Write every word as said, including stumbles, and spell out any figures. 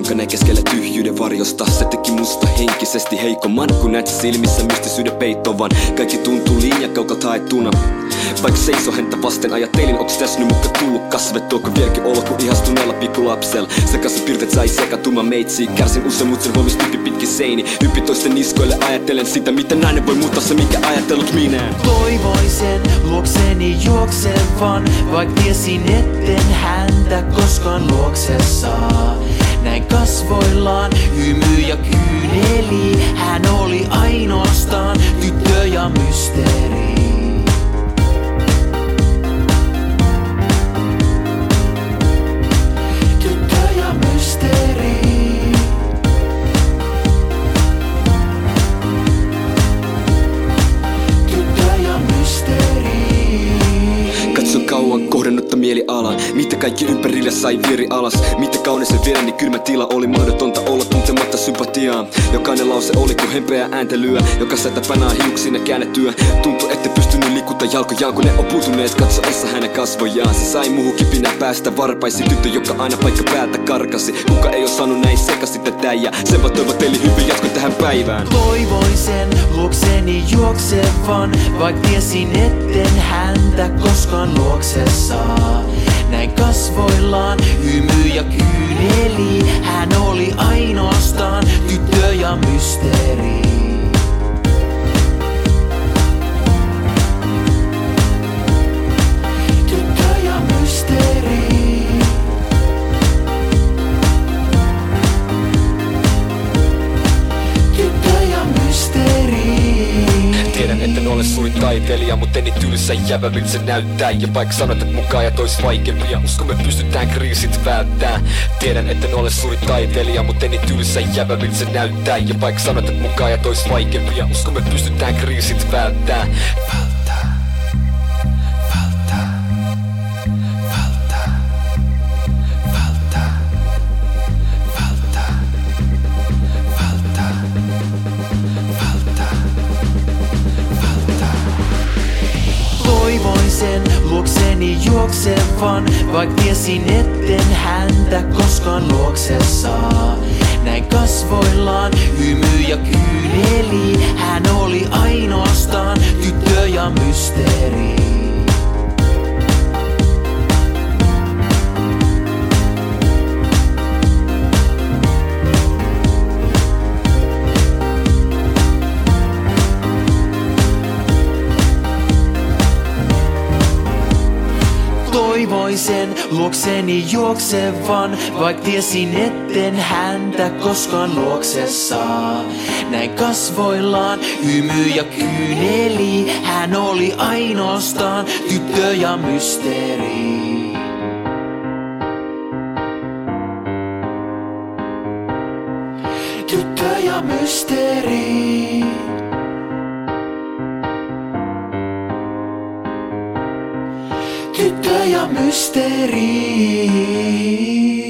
jonka näin keskellä tyhjyyden varjosta. Se teki musta henkisesti heikomman, kun näet silmissä mystisyyden peittovan. Kaikki tuntuu liian kaukalta haettuna. Vaikka seiso häntä vasten ajattelin, onks täs nyt muka tullut kasvettua, kun vieläkin olo kuin ihastuneella pikkulapsel. Sekaisin piirteet sai sekatuma meitsiin. Kärsin usein mut sen huomis tyyppi pitkin seini. Hyppi toisten niskoille ajattelen sitä, miten nainen voi muuttaa se, mikä ajatellut minä. Toivoisen luokseni juoksevan, vaik tiesin etten häntä koskaan luokse saa. Näin kasvoillaan hymy ja kyyneli, hän oli ainoastaan tyttö ja mysteeri. Kauan kohdannutta mielialaan, mitä kaikki ympärillä sai vieri alas. Mitä kaunisen viereni kylmä tila oli mahdotonta olla tuntematta sympatiaa. Jokainen lause oli kuin hempeää ääntelyä, joka sätäpänää hiuksina käännettyä. Tuntui ette pystynyt liikuttaa jalkojaan, kun ne on puutuneet katsoessa hänen kasvojaan. Se sai muuhun kipinä päästä varpaisi, tyttö joka aina paikka päältä karkasi. Kuka ei osannut näin sekasi tätä ja sen vaan toivoteli hyvin jatko tähän päivään. Toivoin sen luokseni juoksevan, vaik tiesin etten häntä koskaan luokse saa. Näin kasvoillaan hymy ja kyyneli, hän oli ainoastaan tyttö ja mysteeri. Tyttö ja mysteeri. Tyttö ja mysteeri. Tiedän, etten ole suuri taiteilija, mut eni tylsä jävä, miltä se näyttää. Ja vaikka sanot, et mukaan ja tois vaikeampia, uskon me pystytään kriisit välttää. Tiedän, etten ole suuri taiteilija, mut eni tylsä jävä, miltä se näyttää. Ja vaikka sanot, et mukaan ja tois vaikeampia, uskon me pystytään kriisit välttää. Välttää. Välttää. Välttää. Välttää. Välttää. Välttää. Toivoin sen luokseni juoksevan, vaik tiesin etten häntä koskaan luokse saa. Näin kasvoillaan hymy ja kyyneli, hän oli ainoastaan tyttö ja mysteeri. Toivoisen luokseni juoksevan, vaik tiesin etten häntä koskaan luokse saa. Näin kasvoillaan hymy ja kyyneli, hän oli ainoastaan tyttö ja mysteeri. Tyttö ja mysteeri. Tyttö ja mysteeri.